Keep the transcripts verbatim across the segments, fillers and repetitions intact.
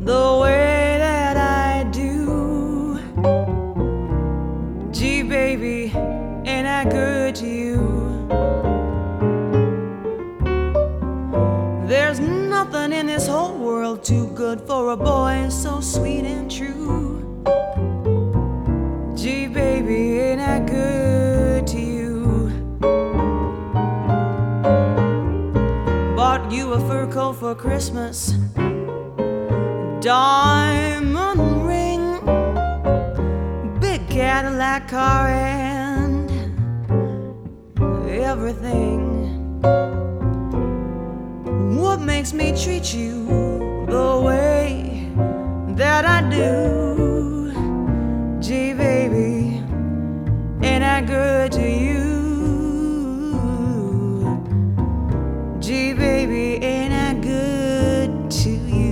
the way that I do. Gee, baby, ain't I good to you? There's nothing in this whole world too good for a boy so sweet and true. Gee, baby, ain't I good to you? Bought you a fur coat for Christmas, diamond ring, big Cadillac car and everything. What makes me treat you the way that I do? Gee, baby, ain't I good to you? Gee, baby, ain't I good to you?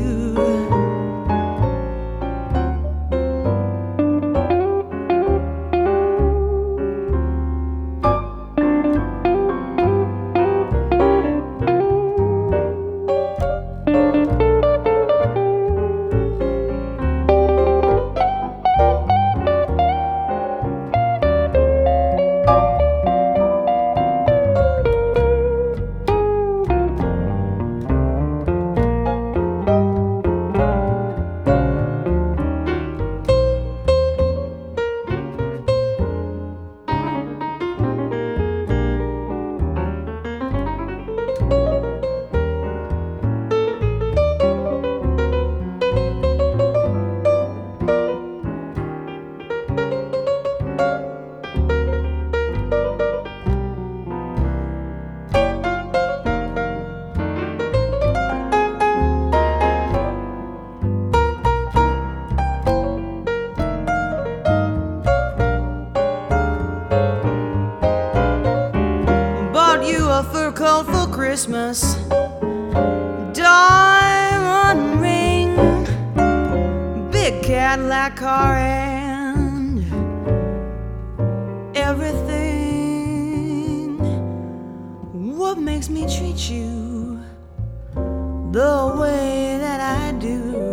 You a fur coat for Christmas, diamond ring, big Cadillac car and everything. What makes me treat you the way that I do?